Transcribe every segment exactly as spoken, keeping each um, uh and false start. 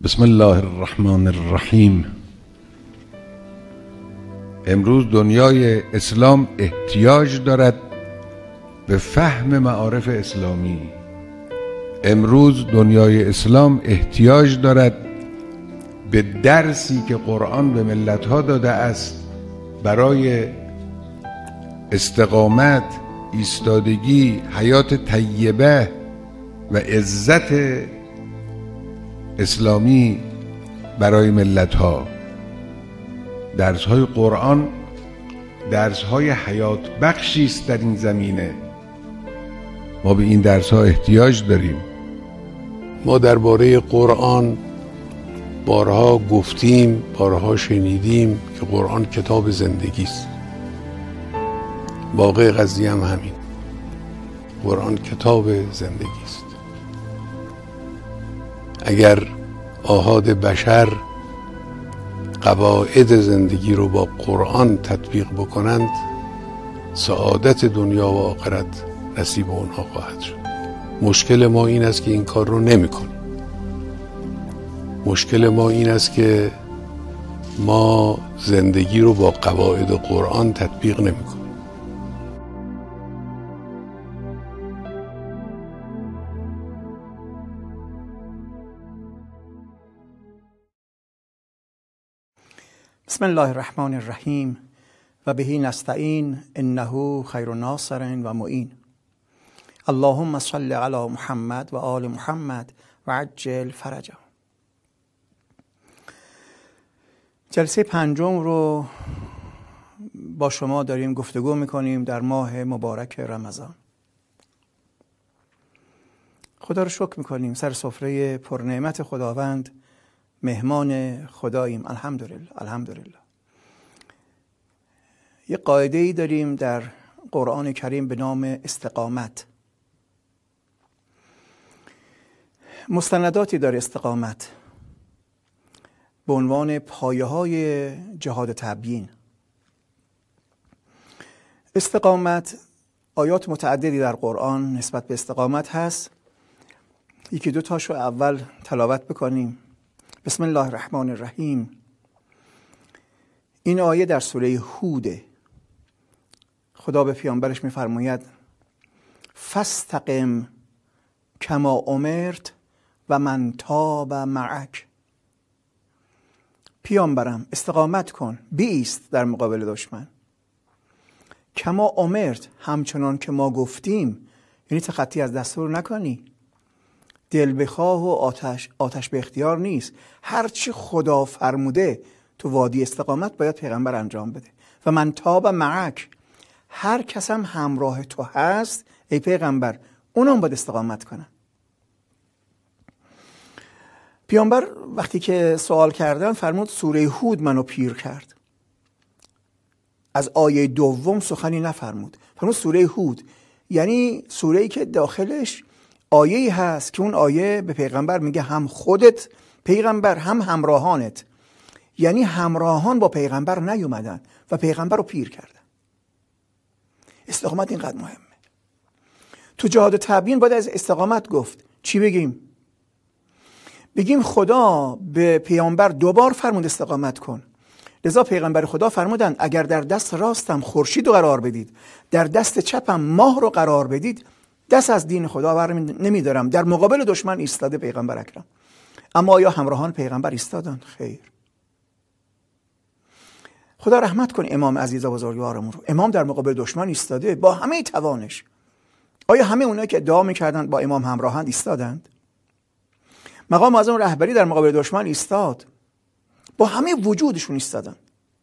بسم الله الرحمن الرحیم. امروز دنیای اسلام احتیاج دارد به فهم معارف اسلامی. امروز دنیای اسلام احتیاج دارد به درسی که قرآن به ملت‌ها داده است برای استقامت، ایستادگی، حیات طیبه و عزت اسلامی برای ملت‌ها. درس‌های قرآن درس‌های حیات بخشی است در این زمینه. ما به این درس‌ها احتیاج داریم. ما درباره قرآن بارها گفتیم، بارها شنیدیم که قرآن کتاب زندگی است. واقع قضیه هم همین. قرآن کتاب زندگی است. اگر آحاد بشر قواعد زندگی رو با قرآن تطبیق بکنند، سعادت دنیا و آخرت نصیب اونها خواهد شد. مشکل ما این است که این کار رو نمی کنیم. مشکل ما این است که ما زندگی رو با قواعد قرآن تطبیق نمی کنیم. بسم الله الرحمن الرحیم و بهی نستعین انه خیر ناصر و معین. اللهم صل علی محمد و آل محمد و عجل فرجه. جلسه پنجم رو با شما داریم گفتگو میکنیم در ماه مبارک رمضان. خدا رو شکر میکنیم، سر سفره پرنعمت خداوند مهمان خداییم. الحمدلله الحمدلله. یه قاعده ای داریم در قرآن کریم به نام استقامت. مستنداتی داره استقامت به عنوان پایه های جهاد تبیین. استقامت آیات متعددی در قرآن نسبت به استقامت هست. یکی دو تاشو اول تلاوت بکنیم. بسم الله الرحمن الرحیم. این آیه در سوره هوده. خدا به پیامبرش میفرماید فاستقم کما امرت و من تاب معک. پیامبرم استقامت کن، بایست در مقابل دشمن. کما امرت، همچنان که ما گفتیم، یعنی تخطی از دستور نکنی. دل بخواه و آتش آتش به اختیار نیست. هرچی خدا فرموده تو وادی استقامت باید پیغمبر انجام بده. و من تاب معک، هر کس هم همراه تو هست ای پیغمبر اونم باید استقامت کنن. پیامبر وقتی که سوال کردن فرمود سوره هود منو پیر کرد. از آیه دوم سخنی نفرمود، فرمود سوره هود، یعنی سوره‌ای که داخلش آیه‌ای هست که اون آیه به پیغمبر میگه هم خودت پیغمبر هم همراهانت، یعنی همراهان با پیغمبر نیومدن و پیغمبر رو پیر کردن. استقامت اینقدر مهمه. تو جهاد تبیین باید از استقامت گفت. چی بگیم؟ بگیم خدا به پیامبر دوبار فرمود استقامت کن. لذا پیغمبر خدا فرمودن اگر در دست راستم خورشید رو قرار بدید، در دست چپم ماه رو قرار بدید، دست از دین خدا بر نمیدارم. در مقابل دشمن ایستاده پیغمبر اکرم. اما آیا همراهان پیغمبر ایستادن؟ خیر. خدا رحمت کن امام عزیز و بزرگوارمون رو. امام در مقابل دشمن ایستاده با همه توانش. آیا همه اونایی که ادعا میکردند با امام همراهند ایستادند؟ مقام معظم رهبری در مقابل دشمن ایستاد، با همه وجودشون ایستادن.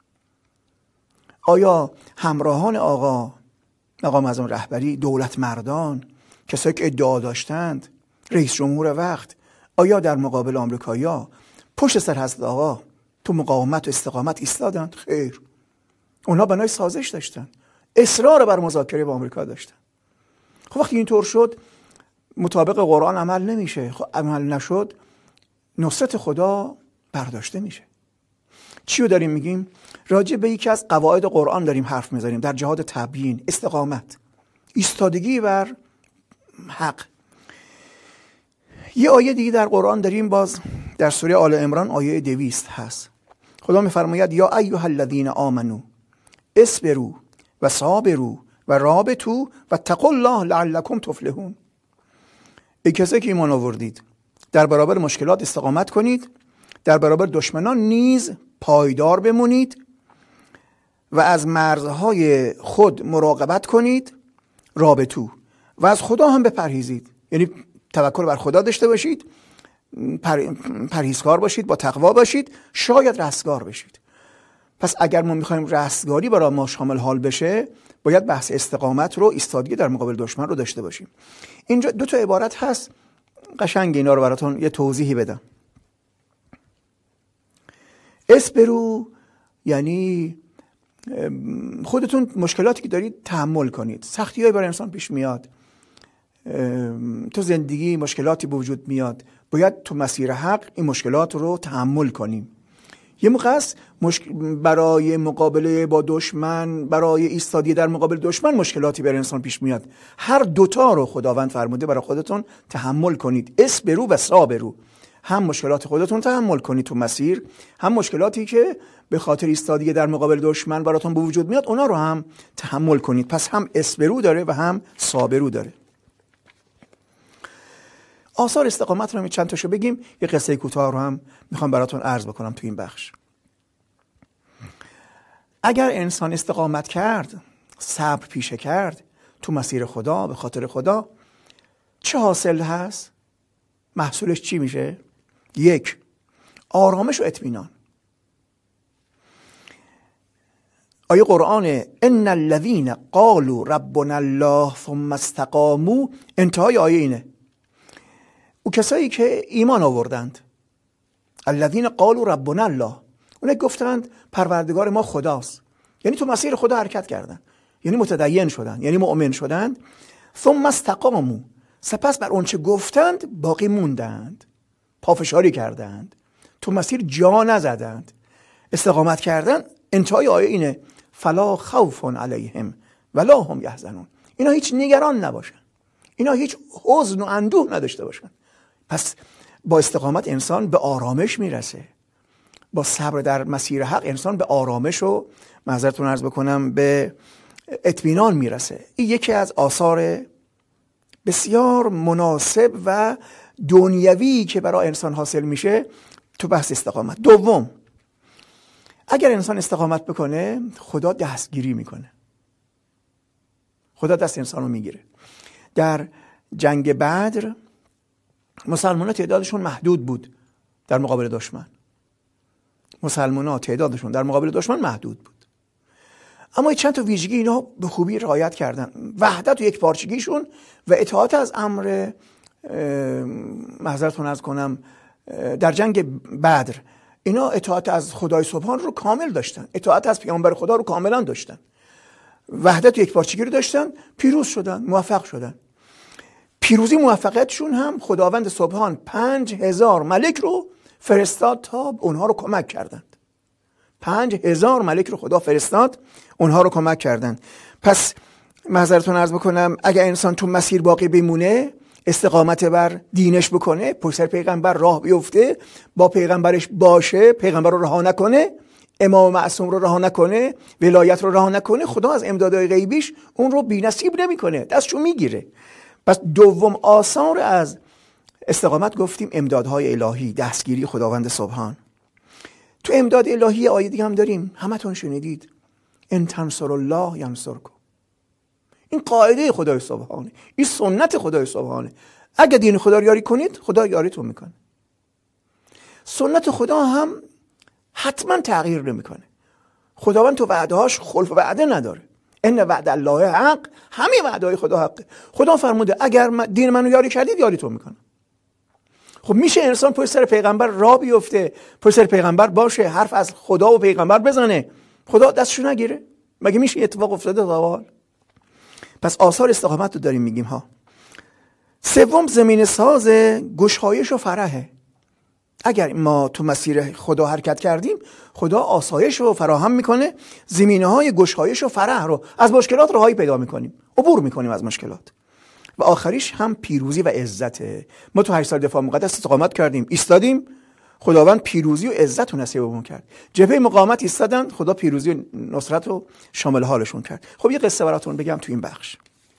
آیا همراهان آقا مقام معظم رهبری، دولت مردان، کسایی که ادعا داشتند، رئیس جمهور وقت، آیا در مقابل آمریکایی‌ها پشت سر حضرت آقا تو مقاومت و استقامت ایستادند؟ خیر. اونها بنای سازش داشتن، اصرار بر مذاکره با آمریکا داشتن. خب وقتی اینطور شد مطابق قرآن عمل نمیشه. خب عمل نشد نصرت خدا برداشته میشه. چی رو داریم میگیم؟ راجع به یکی از قواعد قرآن داریم حرف میزنیم در جهاد تبیین. استقامت، ایستادگی بر حق. یه آیه دیگه در قرآن داریم باز در سوره آل عمران آیه دویست هست. خدا میفرماید یا ایها الذین آمنو اصبروا و صابروا و رابطوا و اتقوا الله لعلکم تفلحون. ای کسایی که ایمان آوردید، در برابر مشکلات استقامت کنید، در برابر دشمنان نیز پایدار بمونید و از مرزهای خود مراقبت کنید، رابطو، و از خدا هم بپرهیزید. یعنی توکل بر خدا داشته باشید، پر... پرهیزکار باشید، با تقوا باشید، شاید رستگار بشید. پس اگر ما میخوایم رستگاری برای ما شامل حال بشه، باید بحث استقامت رو، ایستادگی در مقابل دشمن رو داشته باشیم. اینجا دو تا عبارت هست، قشنگ اینا رو براتون یه توضیحی بدم. اصبروا یعنی خودتون مشکلاتی که دارید تحمل کنید. سختی‌هایی برای انسان پیش میاد، تو زندگی مشکلاتی به وجود میاد، باید تو مسیر حق این مشکلات رو تحمل کنیم. یه موقع است مشک... برای مقابله با دشمن، برای ایستادگی در مقابل دشمن مشکلاتی برای انسان پیش میاد. هر دوتا رو خداوند فرموده برای خودتون تحمل کنید. اصبروا و صابروا، هم مشکلات خودتون تحمل کنید تو مسیر، هم مشکلاتی که به خاطر ایستادگی در مقابل دشمن براتون به وجود میاد اونا رو هم تحمل کنید. پس هم اصبروا داره و هم صابروا داره. آثار استقامت رو می چند تاشو بگیم، یه قصه کوتاه رو هم میخوام براتون عرض بکنم تو این بخش. اگر انسان استقامت کرد، صبر پیشه کرد تو مسیر خدا، به خاطر خدا، چه حاصل هست؟ محصولش چی میشه؟ یک، آرامش و اطمینان. آیه قرآن ان الذین قالوا ربنا الله ثم استقاموا، انتهای آیه اینه، او کسایی که ایمان آوردند، الذین قالوا ربنا الله، اونها گفتند پروردگار ما خداست، یعنی تو مسیر خدا حرکت کردن، یعنی متدین شدن، یعنی مؤمن شدند. ثم استقاموا، سپس بر اون چه گفتند باقی موندند، پافشاری کردند، تو مسیر جا نزدند، استقامت کردن. انتهای آیه اینه فلا خوف علیهم ولا هم یحزنون، اینا هیچ نگران نباشن، اینا هیچ حزن و اندوه نداشته باشن. پس با استقامت انسان به آرامش میرسه، با صبر در مسیر حق انسان به آرامش و معذرتون عرض بکنم به اطمینان میرسه. این یکی از آثار بسیار مناسب و دنیوی که برای انسان حاصل میشه تو بحث استقامت. دوم، اگر انسان استقامت بکنه خدا دستگیری میکنه، خدا دست انسان رو میگیره. در جنگ بدر مسلمان ها تعدادشون محدود بود در مقابل دشمن، مسلمان ها تعدادشون در مقابل دشمن محدود بود، اما چند تا ویژگی اینا به خوبی رعایت کردن، وحدت و یک پارچگیشون و اطاعت از امر، معذرتون عرض کنم، در جنگ بدر اینا اطاعت از خدای سبحان رو کامل داشتن، اطاعت از پیامبر خدا رو کاملا داشتن، وحدت و یک پارچگی رو داشتن، پیروز شدن، موفق شدن. پیروزی موفقیتشون هم خداوند سبحان پنج هزار ملک رو فرستاد تا اونها رو کمک کردند. پنج هزار ملک رو خدا فرستاد اونها رو کمک کردند. پس معذرتون عرض بکنم، اگر انسان تو مسیر باقی بمونه، استقامت بر دینش بکنه، پشت سر پیغمبر راه بیفته، با پیغمبرش باشه، پیغمبر رو رها نکنه، امام معصوم رو رها نکنه، ولایت رو رها نکنه، خدا از امدادهای غیبیش اون رو بی‌نصیب نمیکنه، دستشو میگیره. پس دوم آثار از استقامت گفتیم امدادهای الهی، دستگیری خداوند سبحان. تو امداد الهی آیه دیگه هم داریم، همتون شنیدید، ان تنصروا الله ینصرکم. این قاعده خدای سبحانه، این سنت خدای سبحانه. اگه دین خدا رو یاری کنید، خدا یاریتون میکنه. سنت خدا هم حتما تغییر نمیکنه. خداوند تو وعدهاش خلف وعده نداره. ان وعد الله حق، همه وعدهای خدا حقه. خدا فرموده اگر دین منو یاری کردید یاریتون میکنه. خب میشه انسان پشت سر پیغمبر راه بیفته، پشت سر پیغمبر باشه، حرف از خدا و پیغمبر بزنه، خدا دستشو نگیره؟ مگه میشه اتفاق افتاده تا حال؟ پس آثار استقامت رو داریم میگیم ها. سوم، زمین ساز گشایش و فرحه. اگر ما تو مسیر خدا حرکت کردیم، خدا آسایش رو فراهم میکنه، زمینه های گشایش و فرح رو، از مشکلات رهایی پیدا میکنیم، عبور میکنیم از مشکلات. و آخریش هم پیروزی و عزته. ما تو هشت سال دفاع مقدس استقامت کردیم، ایستادیم، خداوند پیروزی و عزت و نصیبمون کرد. جبهه مقاومت ایستادن، خدا پیروزی و نصرت رو شامل حالشون کرد. خب یه قصه براتون بگم تو این بخش.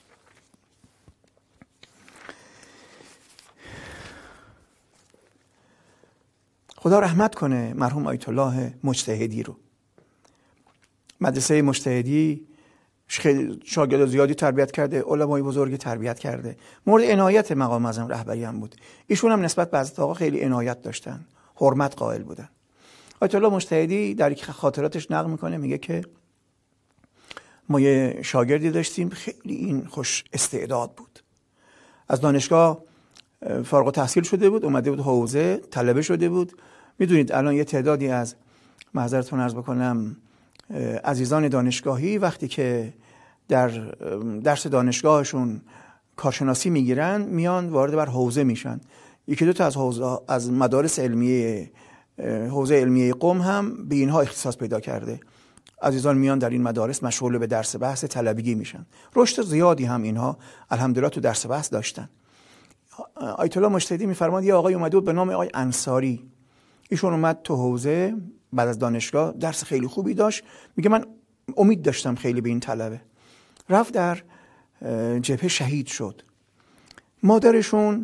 خدا رحمت کنه مرحوم آیت الله مجتهدی رو. مدرسه مجتهدی شاگرد زیادی تربیت کرده، علمای بزرگی تربیت کرده، مورد عنایت مقام معظم رهبری هم بود. ایشون هم نسبت به حضرت آقا خیلی عنایت داشتن، حرمت قائل بودن. آیت الله مجتهدی در یک خاطراتش نقل میکنه، میگه که ما یه شاگردی داشتیم خیلی این خوش استعداد بود، از دانشگاه فارغ التحصیل شده بود، اومده بود حوزه، طلبه شده بود. میدونید الان یه تعدادی از، معذرتون عرض بکنم، عزیزان دانشگاهی وقتی که در درس دانشگاهشون کارشناسی میگیرن میان وارد بر حوزه میشن. یکی دو تا از حوزه از مدارس علمیه حوزه علمیه قم هم به اینها اختصاص پیدا کرده. عزیزان میان در این مدارس مشغول به درس بحث طلبگی میشن. رشد زیادی هم اینها الحمدلله تو درس بحث داشتن. آیت الله مجتهدی میفرماد یه آقای اومده بود به نام آقای انصاری. ایشون اومد تو حوزه بعد از دانشگاه، درس خیلی خوبی داشت. میگه من امید داشتم خیلی به این طلبه. رفت در جبهه شهید شد. مادرشون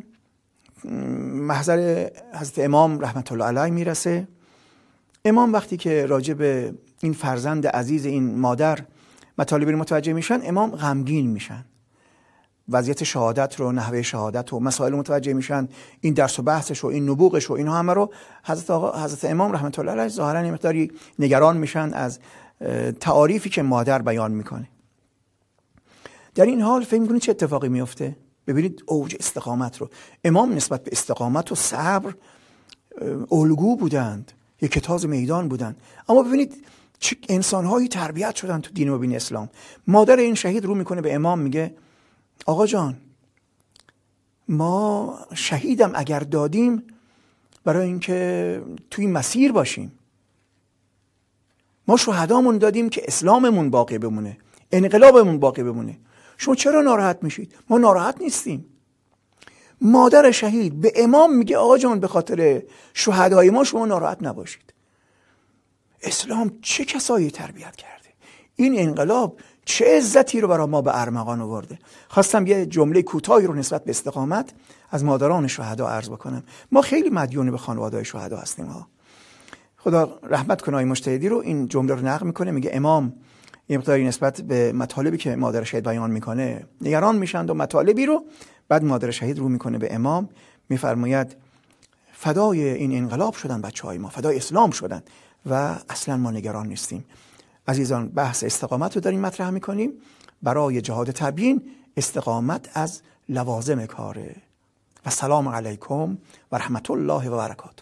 محضر حضرت امام رحمت الله علیه میرسه. امام وقتی که راجع به این فرزند عزیز این مادر مطالبی رو متوجه میشن، امام غمگین میشن. وضعیت شهادت رو، نحوه شهادت و مسائل متوجه میشن، این درس و بحثش و این نبوغش و اینها همه رو حضرت آقا حضرت امام رحمت الله علیه ظاهرا یه مقداری نگران میشن از تعاریفی که مادر بیان میکنه. در این حال فکر میکنید چه اتفاقی میفته؟ ببینید اوج استقامت رو. امام نسبت به استقامت و صبر الگو بودند، یک کتاز میدان بودند. اما ببینید چه انسانهایی تربیت شدن تو دین مبین اسلام. مادر این شهید رو میکنه به امام، میگه آقا جان ما شهیدم اگر دادیم برای اینکه توی مسیر باشیم، ما شهدامون دادیم که اسلاممون باقی بمونه، انقلابمون باقی بمونه. شما چرا ناراحت میشید؟ ما ناراحت نیستیم. مادر شهید به امام میگه آقا جان به خاطر شهدای ما شما ناراحت نباشید. اسلام چه کسایی تربیت کرده، این انقلاب چه عزتی رو برای ما به ارمغان آورده. خواستم یه جمله کوتاهی رو نسبت به استقامت از مادران شهدا عرض بکنم. ما خیلی مدیون به خانواده شهدا هستیم ها. خدا رحمت کنه آقای مجتهدی رو این جمله رو نقل میکنه، میگه امام یه مقداری نسبت به مطالبی که مادر شهید بیان میکنه نگران میشند و مطالبی رو، بعد مادر شهید رو میکنه به امام، میفرماید فدای این انقلاب شدن بچهای ما، فدای اسلام شدن و اصلا ما نگران نیستیم. عزیزان بحث استقامت رو داریم مطرح میکنیم. برای جهاد تبیین استقامت از لوازم کاره. و سلام علیکم و رحمت الله و برکاته.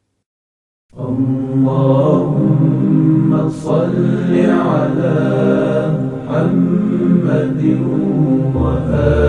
اللهم صل على محمد و